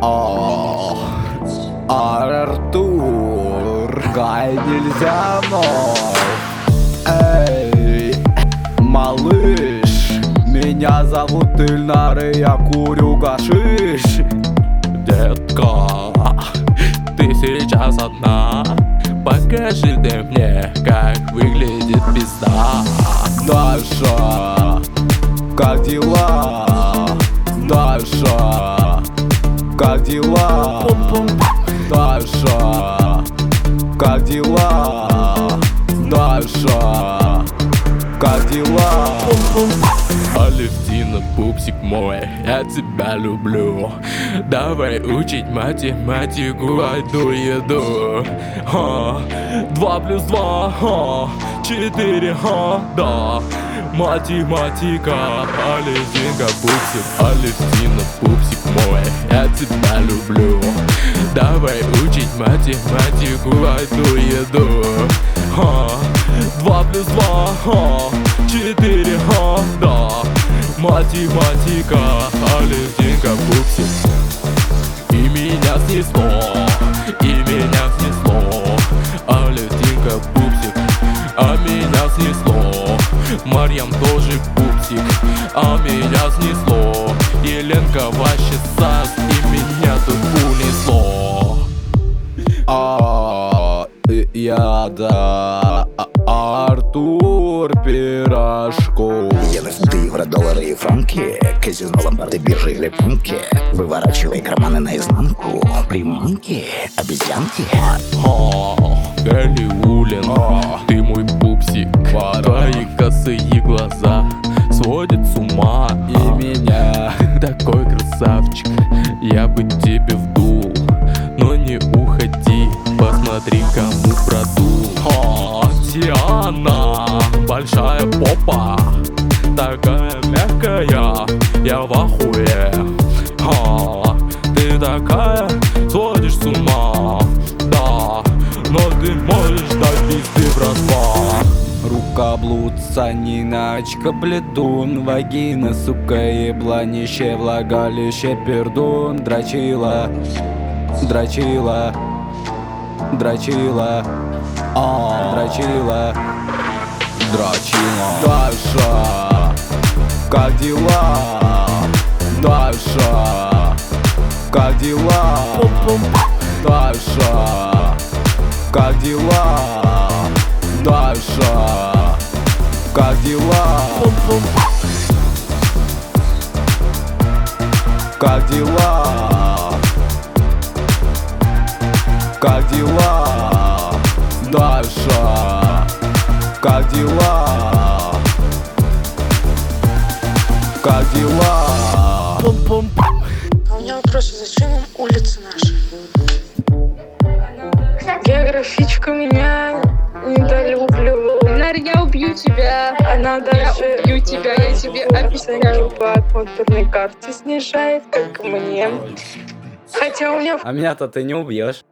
Артур, Гай нельзя, мол. Эй, малыш, меня зовут Ильнар, и я курю гашиш. Детка, ты сейчас одна? Покажи ты мне, как выглядит пизда. Даша, как дела? Даша, как дела? Даша, как дела? Даша, как дела? Алевтина, пупсик мой, я тебя люблю. Давай учить математику, одну еду. 2+2, 4, да. Математика, Алевтинка, пупсик. Алевтина, пупсик мой, я тебя люблю. Давай учить математику, одну еду. 2+2, 4, да. Математика, Алевтинка, пупсик. И меня снесло, Алевтинка, пупсик. А меня снесло, Марьям тоже пупсик. А меня снесло, Еленка вообще сас. И меня тут унесло. Я Артур Пирожков. Ты евро-доллары и франки, казино, ломбарды, биржи или пунки. Выворачивай карманы наизнанку. Приманки, обезьянки. Галиулин, ты мой пупсик. Твои косые глаза сводят с ума. И меня. Ты такой красавчик, я бы тебе вдул. Но не уходи, посмотри, кому продул. Диана, большая попа, такая мягкая, я в ахуе. Ты такая, сводишь с ума, да. Но ты можешь дать пизды в распад. Рукоблуд, саниначка, плетун, вагина, сука, ебланище, влагалище, пердун, дрочила, дрочила, дрочила, дрочила, дрочила. Даша, как дела? Даша, как дела? Даша, как дела? Даша, как дела? Как дела? Как дела? Даша, как дела? Как дела? У меня вопрос, зачем вам улица наша? Географичка меня недолюблю. Нар, я убью тебя. Она даже убью тебя, я тебе обещаю. по контурной карте снижает, как мне. Хотя у меня А меня-то ты не убьешь.